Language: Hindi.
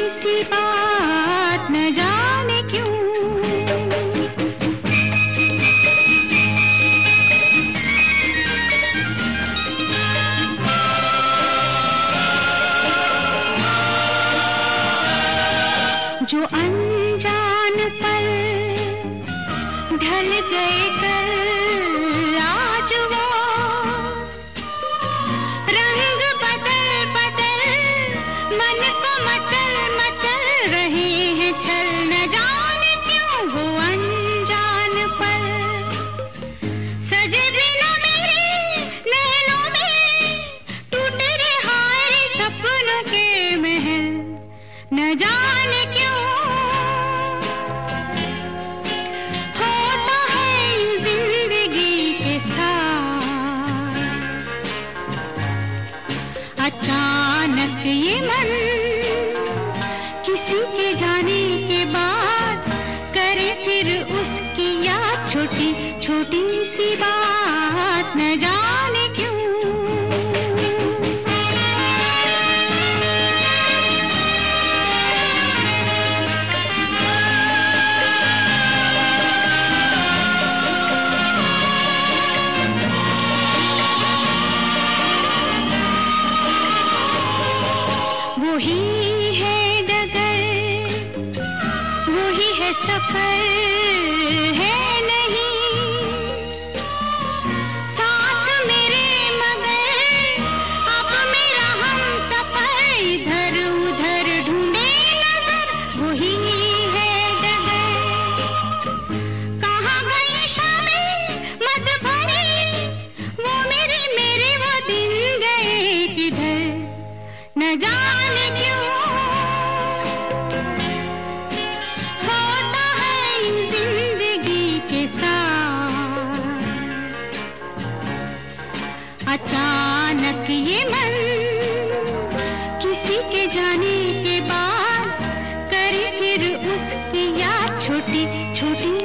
सी बात न जाने क्यों। जो अनजान पल ढल गए कल, आज वो रंग बदल बदल मन को मचल मचल रहे हैं छल। न जाने क्यों वो अनजान पल सजे बिना मेरे नैनों में, टूट रहे हाय सपनों के महल। न जाने क्यों होता है जिंदगी के साथ, अचानक ये मन किसी के जाने के बाद करे फिर उसकी याद। छोटी छोटी सी बात न जाने क्यों। वही है डगर, वही है सफर, है नहीं साथ मेरे मगर अब मेरा हम सफर। इधर उधर ढूंढे नजर, वही है डगर। कहाँ गई शामें मत भरी, वो मेरे वो दिन गए किधर। न जाने क्यों होता है जिंदगी के साथ, अचानक ये मन किसी के जाने के बाद करे फिर उसकी याद। छोटी छोटी